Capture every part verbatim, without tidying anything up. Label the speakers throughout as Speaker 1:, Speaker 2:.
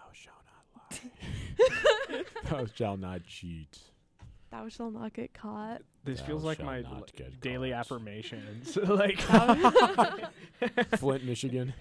Speaker 1: shalt not lie. Thou shalt not cheat.
Speaker 2: Thou shalt not get caught.
Speaker 3: This
Speaker 1: Thou
Speaker 3: feels like
Speaker 1: shalt
Speaker 3: my
Speaker 1: not
Speaker 3: l-
Speaker 1: get
Speaker 3: daily
Speaker 1: caught.
Speaker 3: affirmations. like
Speaker 1: Flint, Michigan.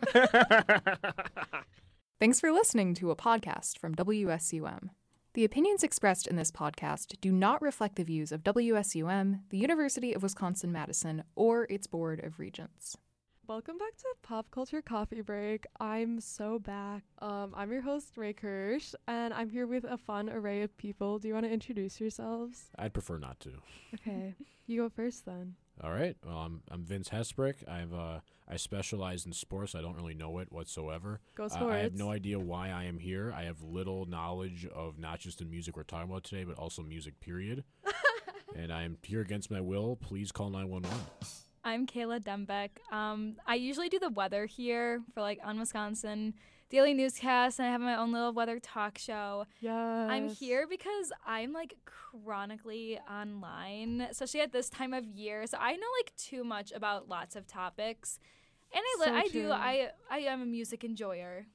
Speaker 4: Thanks for listening to a podcast from W S U M. The opinions expressed in this podcast do not reflect the views of W S U M, the University of Wisconsin-Madison, or its Board of Regents.
Speaker 2: Welcome back to Pop Culture Coffee Break. I'm so back. Um, I'm your host, Ray Kirsch, and I'm here with a fun array of people. Do you want to introduce yourselves?
Speaker 1: I'd prefer not to.
Speaker 2: Okay, you go first then.
Speaker 1: All right. Well, I'm I'm Vince Hesbrick. I've uh I specialize in sports. I don't really know it whatsoever.
Speaker 2: Go
Speaker 1: Uh,
Speaker 2: sports.
Speaker 1: I have no idea why I am here. I have little knowledge of not just the music we're talking about today, but also music. Period. And I am here against my will. Please call nine one one.
Speaker 5: I'm Kayla Dembeck. Um, I usually do the weather here for like on Wisconsin Daily Newscast, and I have my own little weather talk show.
Speaker 2: Yes.
Speaker 5: I'm here because I'm like chronically online, especially at this time of year. So I know like too much about lots of topics, and I li-
Speaker 2: So
Speaker 5: I
Speaker 2: true.
Speaker 5: do I I am a music enjoyer.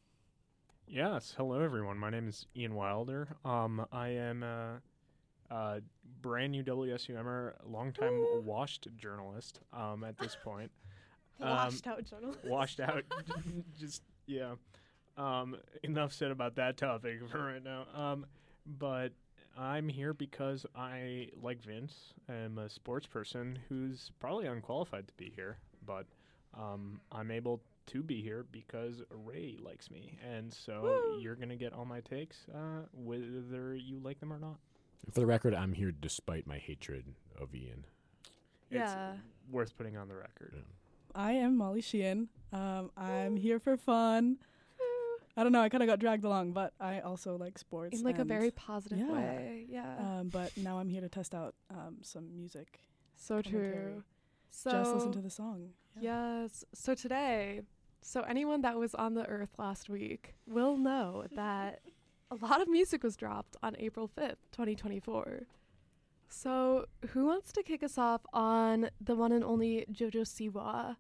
Speaker 3: Yes, hello everyone. My name is Ian Wilder. Um, I am a, a brand new W S U M'er, longtime washed journalist. Um, at this point, Um,
Speaker 2: Washed out journalist.
Speaker 3: washed out. Just yeah. Um, enough said about that topic for right now. Um, but I'm here because I, like Vince, am a sports person who's probably unqualified to be here, but um, I'm able to be here because Ray likes me, and so
Speaker 2: Woo.
Speaker 3: you're gonna get all my takes, uh, whether you like them or not.
Speaker 1: For the record, I'm here despite my hatred of Ian.
Speaker 2: Yeah.
Speaker 3: It's worth putting on the record.
Speaker 1: Yeah.
Speaker 6: I am Molly Sheehan. Um, I'm here for fun. I don't know, I kind of got dragged along, but I also like sports.
Speaker 2: In like a
Speaker 6: and,
Speaker 2: very positive
Speaker 6: yeah.
Speaker 2: way. Yeah.
Speaker 6: Um, but now I'm here to test out um, some music.
Speaker 2: so
Speaker 6: commentary.
Speaker 2: true. So
Speaker 6: Just listen to the song. Yeah.
Speaker 2: Yes. So today, so anyone that was on the earth last week will know that a lot of music was dropped on April fifth, twenty twenty-four. So who wants to kick us off on the one and only JoJo Siwa?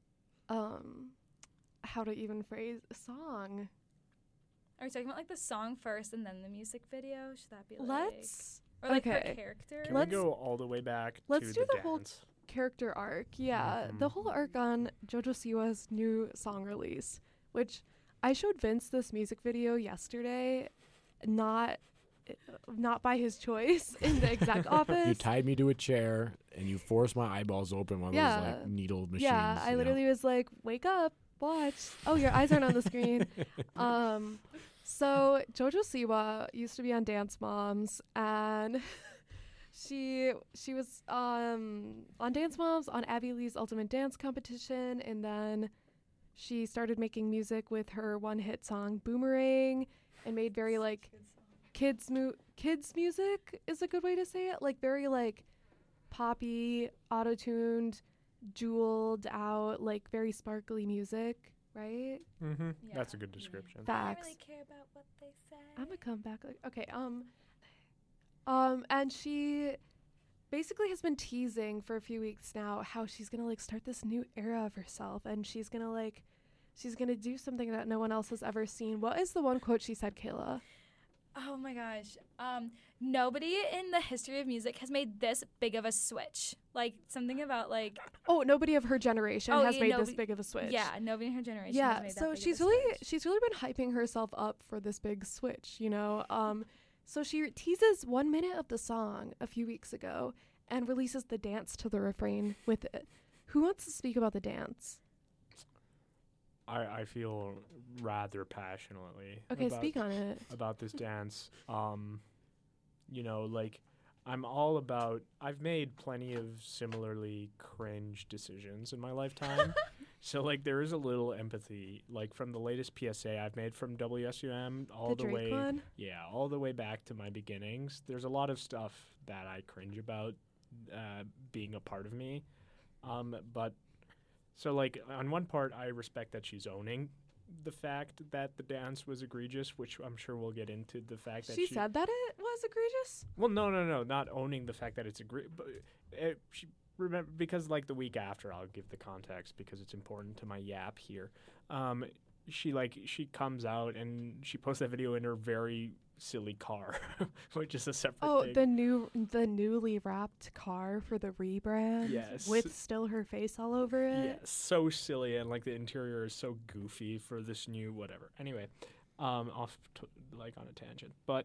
Speaker 2: Um, how to even phrase a song?
Speaker 5: Are we talking about like the song first and then the music video? Should that be like
Speaker 2: Let's
Speaker 5: or like her
Speaker 2: okay.
Speaker 5: character?
Speaker 3: Can
Speaker 2: Let's-
Speaker 3: we go all the way back
Speaker 2: let's
Speaker 3: to
Speaker 2: do
Speaker 3: the
Speaker 2: the whole
Speaker 3: dance?
Speaker 2: character arc. Yeah, the
Speaker 3: Mhm.
Speaker 2: whole arc on JoJo Siwa's new song release, which I showed Vince this music video yesterday, not not by his choice in the exec office.
Speaker 1: You tied me to a chair and you forced my eyeballs open one of
Speaker 2: Yeah.
Speaker 1: those like needle machines.
Speaker 2: yeah, I
Speaker 1: you know?
Speaker 2: literally was like, "Wake up, watch." Oh, your eyes aren't on the screen. Um, so JoJo Siwa used to be on Dance Moms, and she she was um on Dance Moms on Abby Lee's Ultimate Dance Competition, and then she started making music with her one hit song Boomerang, and made very like kids mu- kids music is a good way to say it, like very like poppy, auto-tuned, jeweled out, like very sparkly music, right?
Speaker 3: Mm-hmm.
Speaker 5: Yeah.
Speaker 3: That's a good description.
Speaker 5: I don't
Speaker 2: Facts.
Speaker 5: really care about what they say.
Speaker 2: I'm gonna come back. Like, okay, um, um, and she basically has been teasing for a few weeks now how she's gonna like start this new era of herself, and she's gonna like, she's gonna do something that no one else has ever seen. What is the one quote she said, Kayla?
Speaker 5: Oh my gosh. Um, nobody in the history of music has made this big of a switch. Like something about like
Speaker 2: Oh, nobody of her generation
Speaker 5: Oh,
Speaker 2: has
Speaker 5: yeah,
Speaker 2: made this
Speaker 5: nobody-
Speaker 2: big of a switch.
Speaker 5: yeah, nobody in her generation. has
Speaker 2: Yeah,
Speaker 5: made that
Speaker 2: so
Speaker 5: big of
Speaker 2: she's
Speaker 5: a
Speaker 2: really
Speaker 5: switch.
Speaker 2: she's really been hyping herself up for this big switch, you know. Um, so she teases one minute of the song a few weeks ago and releases the dance to the refrain with it. Who wants to speak about the dance?
Speaker 3: I, I feel rather passionately
Speaker 2: Okay,
Speaker 3: about,
Speaker 2: speak on it.
Speaker 3: about this dance. Um, you know, like I'm all about. I've made plenty of similarly cringe decisions in my lifetime, so like there is a little empathy, like from the latest P S A I've made from W S U M all
Speaker 2: The
Speaker 3: the,
Speaker 2: Drake
Speaker 3: way,
Speaker 2: one?
Speaker 3: yeah, all the way back to my beginnings. There's a lot of stuff that I cringe about uh, being a part of me, um, but. So, like, on one part, I respect that she's owning the fact that the dance was egregious, which I'm sure we'll get into the fact that
Speaker 2: She
Speaker 3: she...
Speaker 2: said that it was egregious?
Speaker 3: Well, no, no, no, not owning the fact that it's egregious. But it, she remember because, like, the week after, I'll give the context because it's important to my yap here. Um, she like she comes out and she posts that video in her very silly car, which is a separate
Speaker 2: Oh,
Speaker 3: thing.
Speaker 2: the new, the newly wrapped car for the rebrand.
Speaker 3: Yes.
Speaker 2: With still her face all over it.
Speaker 3: Yeah, so silly, and like the interior is so goofy for this new whatever. Anyway, um, off to, like on a tangent, but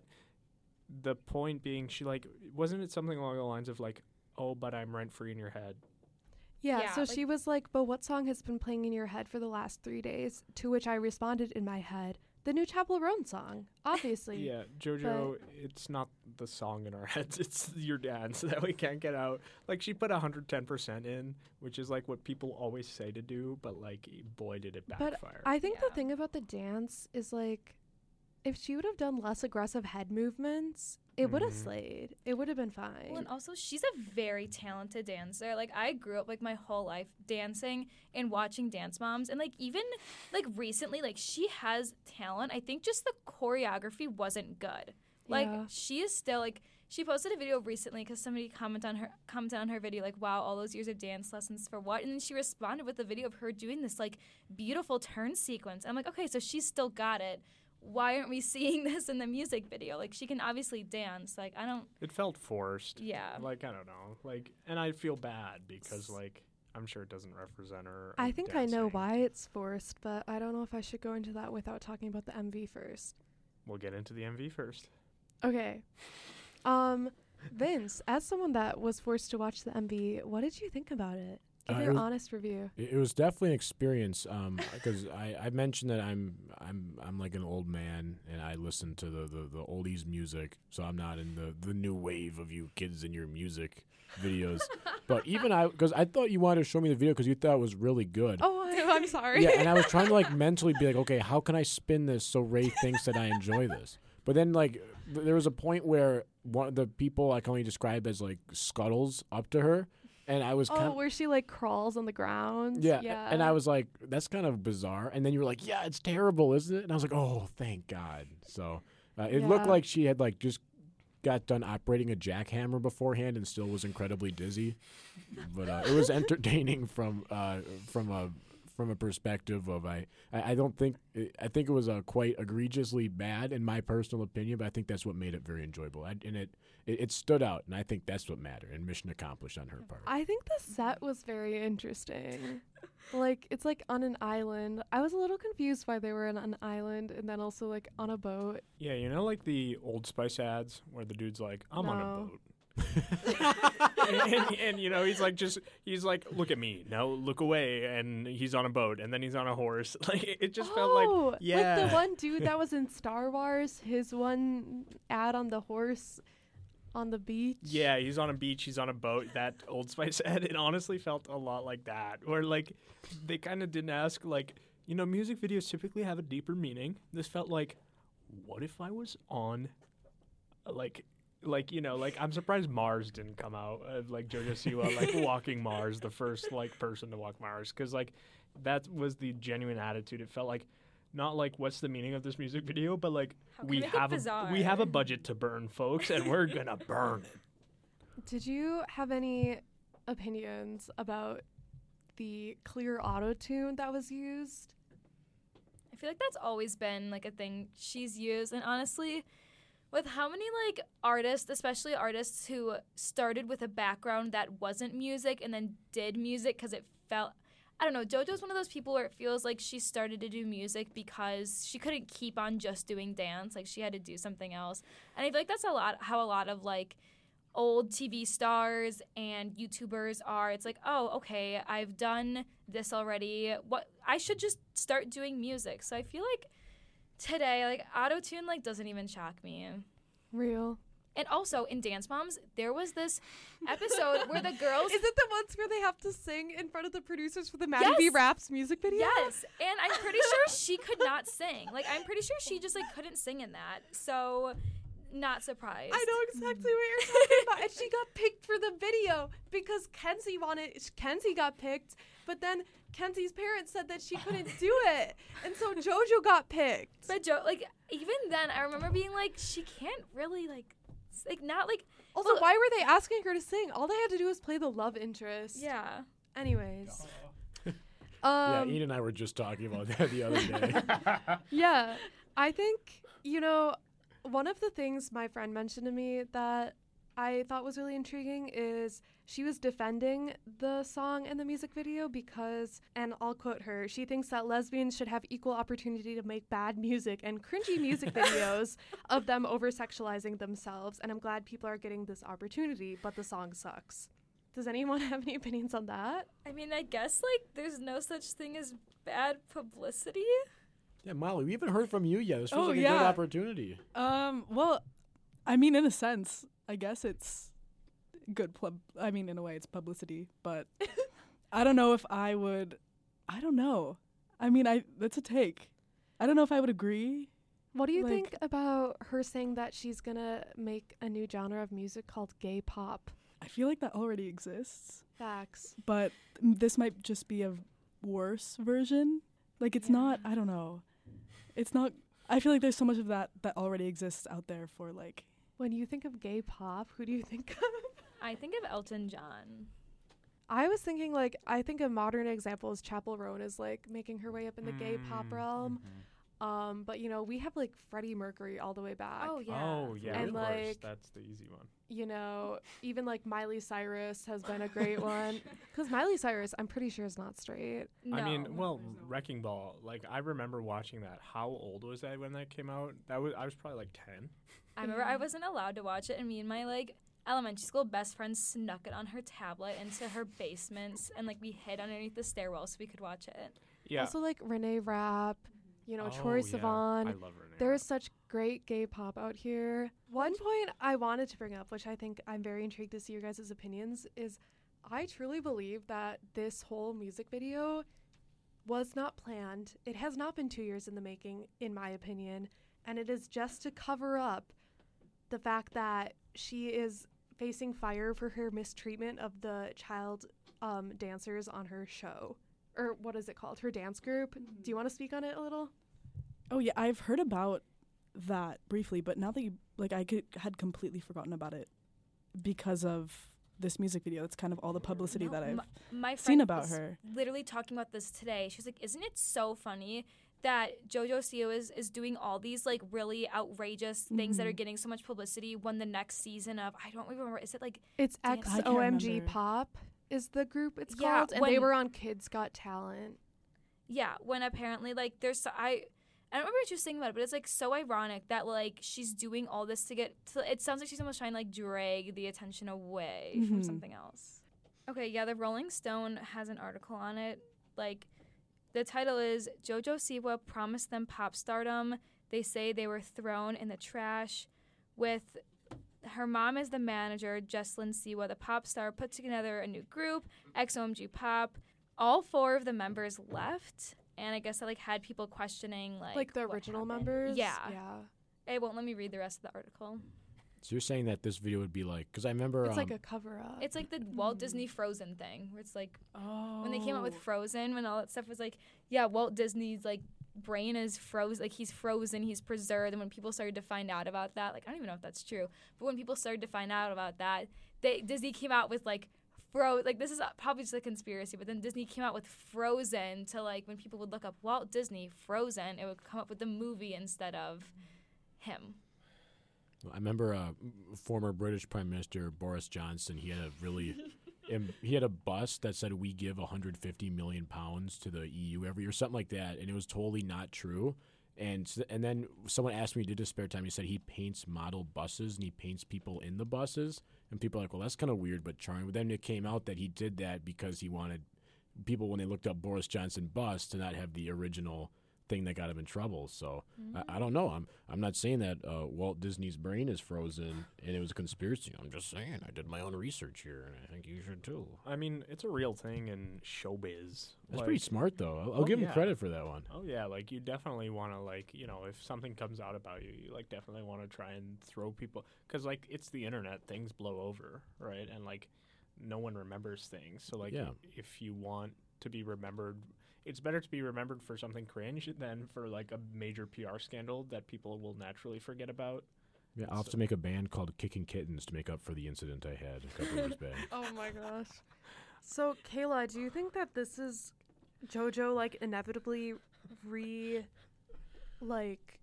Speaker 3: the point being, she like wasn't it something along the lines of like, oh, but I'm rent free in your head.
Speaker 2: Yeah,
Speaker 5: Yeah,
Speaker 2: so
Speaker 5: like-
Speaker 2: she was like, but what song has been playing in your head for the last three days? To which I responded in my head, the new Chapel Roan song, obviously.
Speaker 3: Yeah, JoJo, it's not the song in our heads; it's your dance that we can't get out. Like she put one hundred ten percent in, which is like what people always say to do, but like, boy, did it
Speaker 2: But
Speaker 3: backfire.
Speaker 2: I think
Speaker 5: Yeah.
Speaker 2: the thing about the dance is like, if she would have done less aggressive head movements, it would have
Speaker 3: Mhm.
Speaker 2: slayed. It would have been fine.
Speaker 5: Well, and also she's a very talented dancer. Like I grew up like my whole life dancing and watching Dance Moms, and like even like recently, like she has talent. I think just the choreography wasn't good. Like
Speaker 2: Yeah.
Speaker 5: she is still like she posted a video recently because somebody commented on her commented on her video like, wow, all those years of dance lessons for what? And then she responded with a video of her doing this like beautiful turn sequence. I'm like, okay, so she's still got it. Why aren't we seeing this in the music video? Like she can obviously dance. Like I don't.
Speaker 3: It felt forced.
Speaker 5: Yeah.
Speaker 3: Like I don't know. Like, and I feel bad because like I'm sure it doesn't represent her.
Speaker 2: I
Speaker 3: uh,
Speaker 2: think I know
Speaker 3: dancing.
Speaker 2: why it's forced, but I don't know if I should go into that without talking about the M V first.
Speaker 3: We'll get into the M V first.
Speaker 2: Okay. Um, Vince, as someone that was forced to watch the M V, what did you think about it? Give
Speaker 1: Uh, it
Speaker 2: your
Speaker 1: was-
Speaker 2: honest review.
Speaker 1: It, it was definitely an experience because I, I mentioned that I'm I'm I'm like an old man and I listen to the, the, the oldies music, so I'm not in the, the new wave of you kids and your music videos. But even I, because I thought you wanted to show me the video because you thought it was really good.
Speaker 2: Oh, I, I'm sorry.
Speaker 1: Yeah, and I was trying to like mentally be like, okay, how can I spin this so Ray thinks that I enjoy this? But then like th- there was a point where one of the people I can only describe as like scuttles up to her, and I was
Speaker 2: Oh,
Speaker 1: kind of
Speaker 2: where she like crawls on the ground.
Speaker 1: yeah,
Speaker 2: Yeah.
Speaker 1: and I was like, that's kind of bizarre. And then you were like, yeah, it's terrible, isn't it? And I was like, oh, thank God. So uh, it looked
Speaker 2: Yeah.
Speaker 1: like she had like just got done operating a jackhammer beforehand and still was incredibly dizzy. But uh, it was entertaining from uh, from a from a perspective of I I I don't think I think it was uh, quite egregiously bad in my personal opinion, but I think that's what made it very enjoyable. I, and it, it it stood out, and I think that's what mattered. And mission accomplished on her part.
Speaker 2: I think the set was very interesting. Like it's like on an island. I was a little confused why they were on an island and then also like on a boat.
Speaker 3: Yeah, you know, like the Old Spice ads where the dude's like, "I'm on a
Speaker 2: No.
Speaker 3: boat." and, and, and you know he's like just he's like look at me now look away and he's on a boat and then he's on a horse like it it just felt
Speaker 2: oh,
Speaker 3: like yeah
Speaker 2: like the one dude that was in Star Wars, his one ad on the horse on the beach.
Speaker 3: yeah he's on a beach, he's on a boat. That Old Spice ad, it honestly felt a lot like that, where like they kind of didn't ask, like, you know, music videos typically have a deeper meaning. This felt like, what if I was on uh, like like you know like I'm surprised Mars didn't come out, uh, like JoJo Siwa like walking Mars, the first like person to walk Mars, because like that was the genuine attitude. It felt like not like what's the meaning of this music video, but like
Speaker 5: How can
Speaker 3: we
Speaker 5: we make it
Speaker 3: have a,
Speaker 5: bizarre?
Speaker 3: we have a budget to burn, folks, and we're gonna burn it.
Speaker 2: Did you have any opinions about the clear auto tune that was used?
Speaker 5: I feel like that's always been like a thing she's used, and honestly, with how many like artists, especially artists who started with a background that wasn't music and then did music because it felt, I don't know, JoJo's one of those people where it feels like she started to do music because she couldn't keep on just doing dance, like she had to do something else. And I feel like that's a lot how a lot of like old T V stars and YouTubers are. It's like, oh, okay, I've done this already. What I should just start doing music. So I feel like today, like auto-tune like doesn't even shock me.
Speaker 2: Real.
Speaker 5: And also in Dance Moms, there was this episode where the girls
Speaker 2: Is it the ones where they have to sing in front of the producers for the Maddie B.
Speaker 5: Yes.
Speaker 2: Raps music video?
Speaker 5: Yes, and I'm pretty sure she could not sing. Like I'm pretty sure she just like couldn't sing in that. So not surprised.
Speaker 2: I know exactly what you're talking about. And she got picked for the video because Kenzie wanted, Kenzie got picked, but then Kenzie's parents said that she couldn't do it. And so JoJo got picked.
Speaker 5: But Jo, like even then, I remember being like, she can't really like, s- like not like.
Speaker 2: Also,
Speaker 5: well,
Speaker 2: why were they asking her to sing? All they had to do was play the love interest.
Speaker 5: Yeah.
Speaker 2: Anyways.
Speaker 1: yeah,
Speaker 2: Um,
Speaker 1: Ian and I were just talking about that the other day.
Speaker 2: yeah, I think, you know, one of the things my friend mentioned to me that I thought was really intriguing is she was defending the song and the music video because, and I'll quote her, she thinks that lesbians should have equal opportunity to make bad music and cringy music videos of them over-sexualizing themselves, and I'm glad people are getting this opportunity, but the song sucks. Does anyone have any opinions on that?
Speaker 5: I mean, I guess like there's no such thing as bad publicity.
Speaker 1: Yeah, Molly, we haven't heard from you yet. This feels
Speaker 6: Oh,
Speaker 1: like a
Speaker 6: yeah.
Speaker 1: good opportunity.
Speaker 6: Um, well, I mean, in a sense, I guess it's good pub. I mean, in a way, it's publicity, but I don't know if I would. I don't know. I mean, I that's a take. I don't know if I would agree.
Speaker 2: What do you
Speaker 6: Like-
Speaker 2: think about her saying that she's gonna make a new genre of music called gay pop?
Speaker 6: I feel like that already exists,
Speaker 2: Facts.
Speaker 6: but m- this might just be a worse version. Like, it's
Speaker 5: Yeah.
Speaker 6: not. I don't know. It's not. I feel like there's so much of that that already exists out there for like.
Speaker 2: When you think of gay pop, who do you think of?
Speaker 5: I think of Elton John.
Speaker 2: I was thinking, like, I think a modern example is Chappell Roan is, like, making her way up in the gay pop
Speaker 3: Mm,
Speaker 2: realm.
Speaker 3: mhm.
Speaker 2: Um, but, you know, we have, like, Freddie Mercury all the way back.
Speaker 5: Oh yeah.
Speaker 3: Oh yeah,
Speaker 2: And,
Speaker 3: of course.
Speaker 2: like-
Speaker 3: That's the easy one.
Speaker 2: You know, even, like, Miley Cyrus has been a great one. Because Miley Cyrus, I'm pretty sure, is not straight.
Speaker 5: No.
Speaker 3: I mean, well, Wrecking Ball. Like, I remember watching that. How old was I when that came out? That was I was probably like ten.
Speaker 5: I remember I
Speaker 2: Yeah.
Speaker 5: wasn't allowed to watch it, and me and my like elementary school best friend snuck it on her tablet into her basements, and like we hid underneath the stairwell so we could watch it.
Speaker 3: Yeah.
Speaker 2: Also, like, Renee Rapp, you know,
Speaker 3: Oh,
Speaker 2: Troy
Speaker 3: yeah.
Speaker 2: Sivan.
Speaker 3: I love Renee.
Speaker 2: There is such great gay pop out here. One point I wanted to bring up, which I think I'm very intrigued to see your guys' opinions, is I truly believe that this whole music video was not planned. It has not been two years in the making, in my opinion, and it is just to cover up the fact that she is facing fire for her mistreatment of the child um, dancers on her show. Or what is it called? Her dance group. Do you want to speak on it a little?
Speaker 6: Oh yeah, I've heard about that briefly, but now that you like, I could, had completely forgotten about it because of this music video. That's kind of all the publicity
Speaker 5: No,
Speaker 6: that I've
Speaker 5: my, my friend
Speaker 6: seen about
Speaker 5: was
Speaker 6: her.
Speaker 5: literally talking about this today. She was like, "Isn't it so funny that JoJo Siwa is is doing all these like really outrageous things that are
Speaker 6: Mhm.
Speaker 5: getting so much publicity when the next season of I don't remember is it like
Speaker 2: It's
Speaker 5: Dance-
Speaker 2: X
Speaker 6: I can't
Speaker 2: O M G
Speaker 6: remember.
Speaker 2: Pop is the group it's
Speaker 5: Yeah,
Speaker 2: called, and they
Speaker 5: when-
Speaker 2: were on Kids Got Talent.
Speaker 5: yeah when apparently like there's so- I. I don't remember what you were saying about it, but it's like so ironic that like she's doing all this to get. To, it sounds like she's almost trying to like drag the attention away from
Speaker 6: Mhm.
Speaker 5: something else. Okay, yeah, the Rolling Stone has an article on it. Like, the title is JoJo Siwa promised them pop stardom. They say they were thrown in the trash. With her mom as the manager, Jesslyn Siwa, the pop star, put together a new group, X O M G Pop. All four of the members left. And I guess that like had people questioning like
Speaker 2: Like, the
Speaker 5: what
Speaker 2: original
Speaker 5: happened.
Speaker 2: members.
Speaker 5: Yeah.
Speaker 2: Yeah.
Speaker 5: It won't let me read the rest of the article.
Speaker 1: So you're saying that this video would be like, because I remember
Speaker 2: It's
Speaker 1: um,
Speaker 2: like a cover up.
Speaker 5: It's like the Walt Disney Frozen thing, where it's like
Speaker 6: Oh.
Speaker 5: when they came out with Frozen, when all that stuff was like, yeah, Walt Disney's like brain is frozen, like he's frozen, he's preserved. And when people started to find out about that, like I don't even know if that's true, but when people started to find out about that, they Disney came out with like Fro like this is probably just a conspiracy, but then Disney came out with Frozen to like when people would look up Walt Disney Frozen, it would come up with the movie instead of him.
Speaker 1: I remember uh, former British Prime Minister Boris Johnson. He had a really, im- he had a bus that said we give one hundred fifty million pounds to the E U every year, something like that, and it was totally not true. And s- and then someone asked me, did his spare time? He said he paints model buses and he paints people in the buses. And people are like, well, that's kind of weird, but charming. But then it came out that he did that because he wanted people, when they looked up Boris Johnson bus, to not have the original thing that got him in trouble. So I, I don't know. I'm I'm not saying that uh, Walt Disney's brain is frozen and it was a conspiracy. I'm just saying I did my own research here, and I think you should too.
Speaker 3: I mean, it's a real thing in showbiz.
Speaker 1: That's
Speaker 3: Like-
Speaker 1: pretty smart, though. I'll, I'll
Speaker 3: Oh,
Speaker 1: give him
Speaker 3: yeah.
Speaker 1: credit for that one.
Speaker 3: Oh yeah, like you definitely want to like you know if something comes out about you, you like definitely want to try and throw people because like it's the internet, things blow over, right? And like no one remembers things, so like
Speaker 1: Yeah.
Speaker 3: if you want to be remembered, it's better to be remembered for something cringe than for like a major P R scandal that people will naturally forget about.
Speaker 1: Yeah, I'll have to make a band called Kicking Kittens to make up for the incident I had a couple years back.
Speaker 2: Oh my gosh. So, Kayla, do you think that this is JoJo like inevitably re like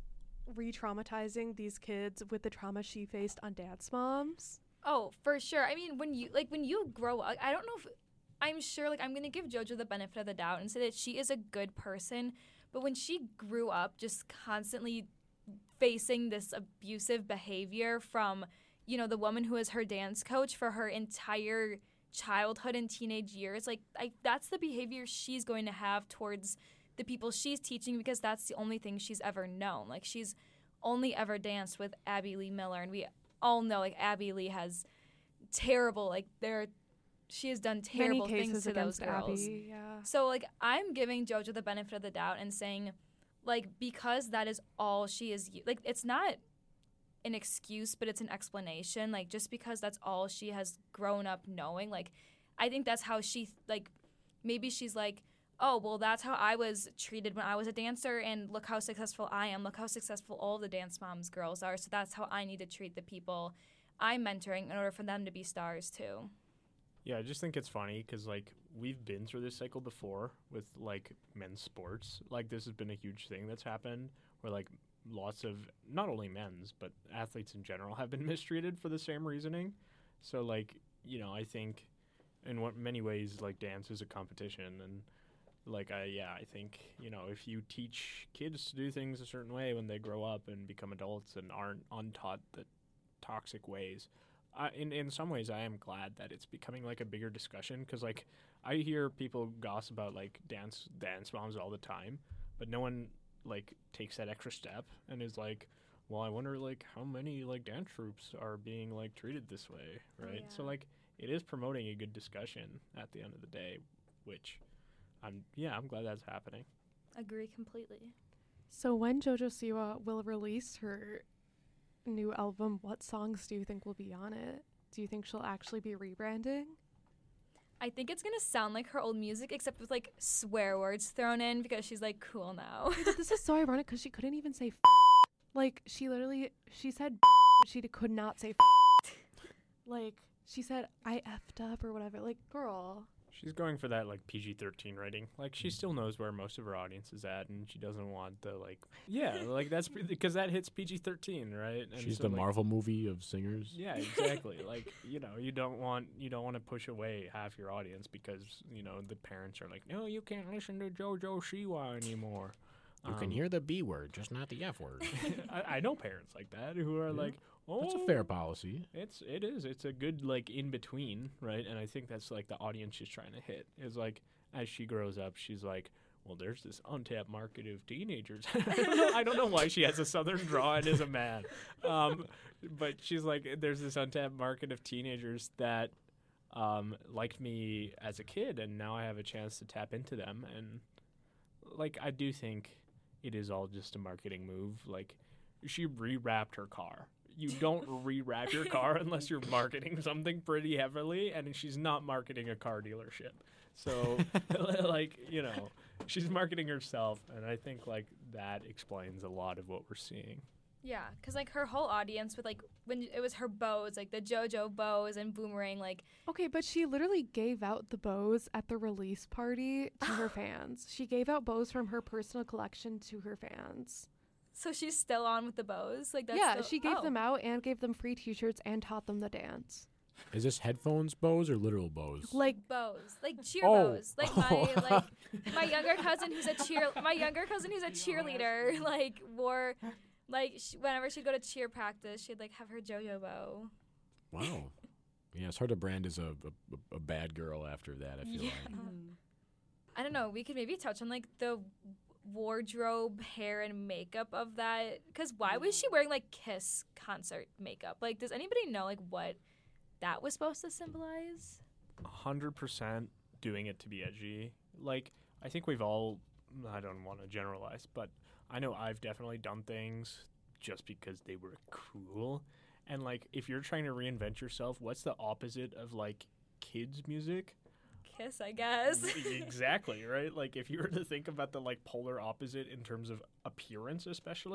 Speaker 2: re-traumatizing these kids with the trauma she faced on Dance Moms?
Speaker 5: Oh, for sure. I mean, when you like when you grow up, I don't know if I'm sure like I'm going to give JoJo the benefit of the doubt and say that she is a good person, but when she grew up just constantly facing this abusive behavior from, you know, the woman who is her dance coach for her entire childhood and teenage years, like I, that's the behavior she's going to have towards the people she's teaching, because that's the only thing she's ever known. Like, she's only ever danced with Abby Lee Miller, and we all know like Abby Lee has terrible, like there she has done terrible
Speaker 2: Many
Speaker 5: things
Speaker 2: cases
Speaker 5: to those
Speaker 2: against
Speaker 5: girls.
Speaker 2: Abby, yeah.
Speaker 5: So like I'm giving JoJo the benefit of the doubt and saying, like, because that is all she is, like, it's not an excuse, but it's an explanation. Like, just because that's all she has grown up knowing, like, I think that's how she, like, maybe she's like, oh, well, that's how I was treated when I was a dancer, and look how successful I am. Look how successful all the Dance Moms girls are. So that's how I need to treat the people I'm mentoring in order for them to be stars, too.
Speaker 3: Yeah, I just think it's funny because, like, we've been through this cycle before with, like, men's sports. Like, this has been a huge thing that's happened where, like, lots of, not only men's, but athletes in general have been mistreated for the same reasoning. So, like, you know, I think in what many ways, like, dance is a competition. And, like, I, yeah, I think, you know, if you teach kids to do things a certain way when they grow up and become adults and aren't untaught the toxic ways, Uh, in in some ways, I am glad that it's becoming like a bigger discussion, because like I hear people gossip about like dance dance moms all the time, but no one like takes that extra step and is like, well, I wonder like how many like dance troops are being like treated this way, right?
Speaker 5: Oh, yeah.
Speaker 3: So like it is promoting a good discussion at the end of the day, which I'm yeah I'm glad that's happening.
Speaker 5: Agree completely.
Speaker 2: So when JoJo Siwa will release her new album, what songs do you think will be on it? Do you think she'll actually be rebranding?
Speaker 5: I think it's going to sound like her old music, except with, like, swear words thrown in, because she's, like, cool now.
Speaker 2: But this is so ironic because she couldn't even say f- like, she literally, she said f- but she could not say f- like, she said, I effed up or whatever. Like, girl.
Speaker 3: She's going for that like P G thirteen rating. Like she still knows where most of her audience is at, and she doesn't want the like. Yeah, like that's because that hits P G thirteen, right? And
Speaker 1: She's
Speaker 3: so,
Speaker 1: the
Speaker 3: like,
Speaker 1: Marvel movie of singers.
Speaker 3: Yeah, exactly. Like you know, you don't want you don't want to push away half your audience because you know the parents are like, no, you can't listen to JoJo Siwa anymore.
Speaker 1: You can
Speaker 3: Um,
Speaker 1: hear the B word, just not the F word.
Speaker 3: I, I know parents like that who are
Speaker 1: Yeah.
Speaker 3: like, oh,
Speaker 1: That's a fair policy.
Speaker 3: It's it is. It's a good like in between, right? And I think that's like the audience she's trying to hit. Is like as she grows up, she's like, well, there's this untapped market of teenagers. I, don't know, I don't know why she has a southern draw and is a man, um, but she's like, there's this untapped market of teenagers that um, liked me as a kid, and now I have a chance to tap into them. And like I do think it is all just a marketing move. Like she rewrapped her car. You don't rewrap your car unless you're marketing something pretty heavily, and she's not marketing a car dealership. So, like, you know, she's marketing herself, and I think, like, that explains a lot of what we're seeing.
Speaker 5: Yeah, because, like, her whole audience with, like, when it was her bows, like, the JoJo bows and Boomerang, like...
Speaker 2: Okay, but she literally gave out the bows at the release party to her fans. She gave out bows from her personal collection to her fans.
Speaker 5: So she's still on with the bows? Like, that's
Speaker 2: yeah,
Speaker 5: still,
Speaker 2: she gave
Speaker 5: oh.
Speaker 2: them out and gave them free t-shirts and taught them the dance.
Speaker 1: Is this headphones bows or literal bows?
Speaker 2: Like,
Speaker 5: bows, like cheer
Speaker 1: Oh.
Speaker 5: bows, like my like my younger cousin who's a cheer my younger cousin who's a cheerleader like wore like sh- whenever she'd go to cheer practice she'd like have her JoJo bow.
Speaker 1: Wow. Yeah, it's hard to brand as a, a, a bad girl after that, I feel
Speaker 5: Yeah.
Speaker 1: like.
Speaker 5: I don't know. We could maybe touch on like the wardrobe, hair, and makeup of that. Because why was she wearing like Kiss concert makeup? Like, does anybody know like what that was supposed to symbolize?
Speaker 3: one hundred percent doing it to be edgy. Like, I think we've all, I don't want to generalize, but I know I've definitely done things just because they were cool. And, like, if you're trying to reinvent yourself, what's the opposite of, like, kids' music?
Speaker 5: Kiss, I guess.
Speaker 3: Exactly, right? Like, if you were to think about the, like, polar opposite in terms of appearance especially,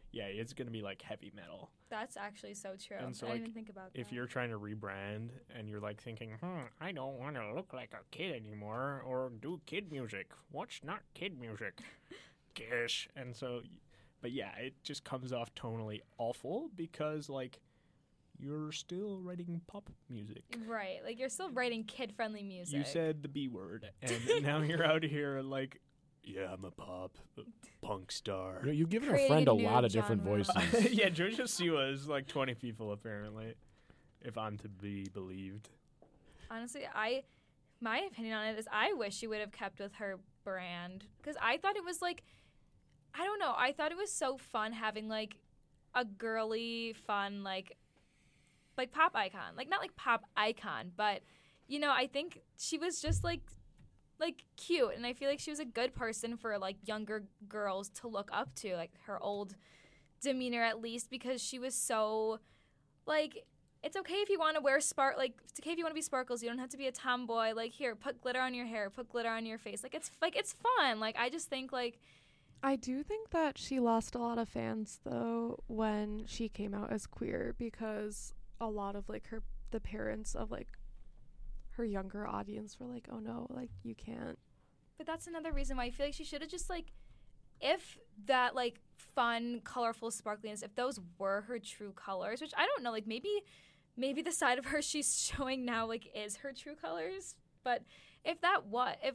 Speaker 3: yeah, it's gonna be like heavy metal.
Speaker 5: That's actually so true.
Speaker 3: And so,
Speaker 5: I
Speaker 3: like,
Speaker 5: didn't even think about that.
Speaker 3: If you're trying to rebrand and you're like thinking, hmm, I don't want to look like a kid anymore or do kid music. What's not kid music? Gish. And so, but yeah, it just comes off tonally awful because, like, you're still writing pop music.
Speaker 5: Right. Like, you're still writing kid-friendly music.
Speaker 3: You said the B word, and now you're out here like, yeah, I'm a pop a punk star.
Speaker 1: You know, you've given our
Speaker 5: Creating
Speaker 1: friend
Speaker 5: a
Speaker 1: a
Speaker 5: new
Speaker 1: lot of different
Speaker 5: genre.
Speaker 1: voices.
Speaker 3: Yeah, Jojo Siwa is like twenty people apparently, if I'm to be believed.
Speaker 5: Honestly, I, my opinion on it is I wish she would have kept with her brand because I thought it was like, I don't know, I thought it was so fun having like a girly, fun, like, like pop icon. Like, not like pop icon, but, you know, I think she was just like, like cute, and I feel like she was a good person for like younger girls to look up to, like her old demeanor at least, because she was so like, it's okay if you want to wear spark, like it's okay if you want to be sparkles, you don't have to be a tomboy, like here, put glitter on your hair, put glitter on your face, like it's like it's fun. Like I just think like
Speaker 2: I do think that she lost a lot of fans though when she came out as queer, because a lot of like her the parents of like her younger audience were like, oh no, like you can't.
Speaker 5: But that's another reason why I feel like she should have just like, if that like fun, colorful sparkliness, if those were her true colors, which I don't know, like maybe maybe the side of her she's showing now like is her true colors, but if that what if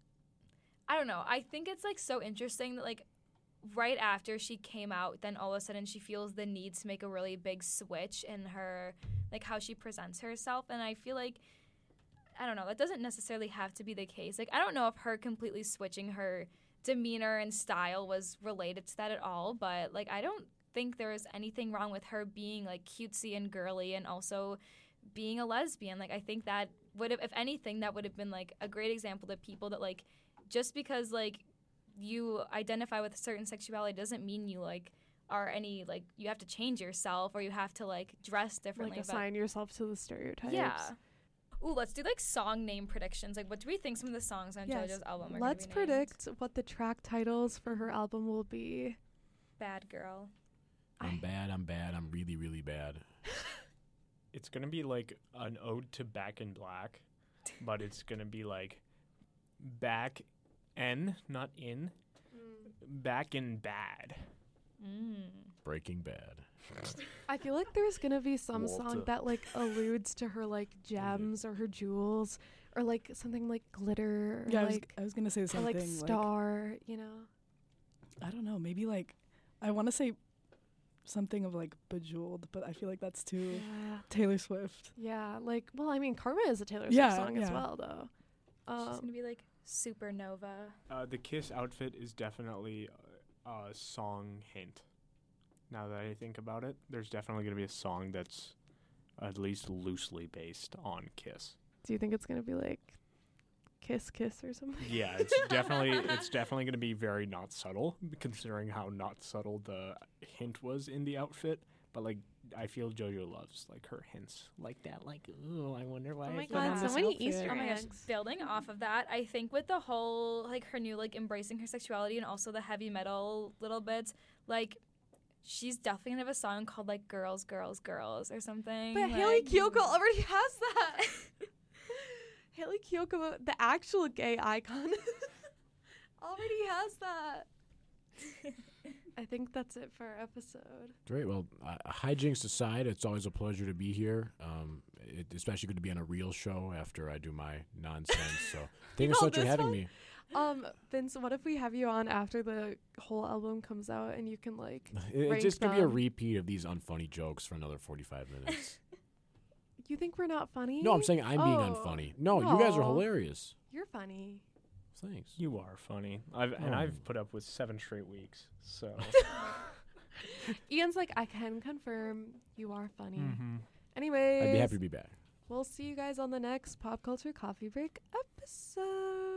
Speaker 5: I don't know, I think it's like so interesting that like right after she came out, then all of a sudden she feels the need to make a really big switch in her, like how she presents herself, and I feel like I don't know, that doesn't necessarily have to be the case. Like, I don't know if her completely switching her demeanor and style was related to that at all, but, like, I don't think there was anything wrong with her being, like, cutesy and girly and also being a lesbian. Like, I think that would have, if anything, that would have been, like, a great example to people that, like, just because, like, you identify with a certain sexuality doesn't mean you, like, are any, like, you have to change yourself or you have to, like, dress differently.
Speaker 2: Like
Speaker 5: but-
Speaker 2: assign yourself to the stereotypes.
Speaker 5: Yeah. Ooh, let's do like song name predictions. Like, what do we think some of the songs on
Speaker 2: Yes.
Speaker 5: JoJo's album are
Speaker 2: Let's
Speaker 5: gonna be named?
Speaker 2: predict what the track titles for her album will be.
Speaker 5: Bad Girl.
Speaker 1: I'm bad, I'm bad, I'm really, really bad.
Speaker 3: It's gonna be like an ode to Back in Black, but it's gonna be like back N, not in, back in bad.
Speaker 5: Mm.
Speaker 1: Breaking Bad.
Speaker 2: I feel like there's gonna be some
Speaker 3: Walter.
Speaker 2: song that like alludes to her like gems or her jewels, or like something like glitter, or
Speaker 6: Yeah, I was,
Speaker 2: like
Speaker 6: I was gonna say the
Speaker 2: or
Speaker 6: same
Speaker 2: like
Speaker 6: thing.
Speaker 2: star. You know.
Speaker 6: I don't know. Maybe like I want to say something of like Bejeweled, but I feel like that's too
Speaker 2: Yeah.
Speaker 6: Taylor Swift.
Speaker 2: Yeah. Like, well, I mean, Karma is a Taylor
Speaker 6: Yeah,
Speaker 2: Swift song as
Speaker 6: yeah.
Speaker 2: well, though.
Speaker 5: She's
Speaker 2: Um,
Speaker 5: gonna be like Supernova.
Speaker 3: Uh, the Kiss outfit is definitely a, a song hint. Now that I think about it, there's definitely going to be a song that's at least loosely based on Kiss.
Speaker 2: do you think it's gonna be like Kiss Kiss or something?
Speaker 3: Yeah, it's definitely it's definitely going to be very not subtle, considering how not subtle the hint was in the outfit. But like, I feel JoJo loves like her hints like that. Like, ooh, I wonder why.
Speaker 2: Oh
Speaker 3: I
Speaker 2: my
Speaker 3: put on
Speaker 2: god, so
Speaker 3: this
Speaker 2: many
Speaker 3: outfit."
Speaker 2: Easter
Speaker 5: Oh my gosh,
Speaker 2: eggs.
Speaker 5: building off of that, I think with the whole, like, her new, like, embracing her sexuality and also the heavy metal little bits, like, she's definitely gonna have a song called, like, Girls, Girls, Girls or something.
Speaker 2: But
Speaker 5: like,
Speaker 2: Haley Kiyoko already has that. Haley Kiyoko, the actual gay icon, already has that. I think that's it for our episode.
Speaker 1: Great. Well, uh, hijinks aside, it's always a pleasure to be here. Um, it, especially good to be on a real show after I do my nonsense. So thank you so
Speaker 2: Oh,
Speaker 1: much for
Speaker 2: this
Speaker 1: having
Speaker 2: one?
Speaker 1: me.
Speaker 2: Um, Vince, what if we have you on after the whole album comes out and you can like
Speaker 1: It,
Speaker 2: rank
Speaker 1: it's just gonna be a
Speaker 2: them?
Speaker 1: repeat of these unfunny jokes for another forty-five minutes.
Speaker 2: You think we're not funny?
Speaker 1: No, I'm saying I'm being
Speaker 2: Oh,
Speaker 1: unfunny. No, you guys are
Speaker 2: no.
Speaker 1: hilarious.
Speaker 2: You're funny.
Speaker 1: Thanks.
Speaker 3: You are funny. I've and
Speaker 1: Oh.
Speaker 3: I've put up with seven straight weeks. So.
Speaker 2: Ian's like, I can confirm you are funny.
Speaker 3: mm-hmm.
Speaker 2: Anyways,
Speaker 1: I'd be happy to be back.
Speaker 2: we'll see you guys on the next Pop Culture Coffee Break episode.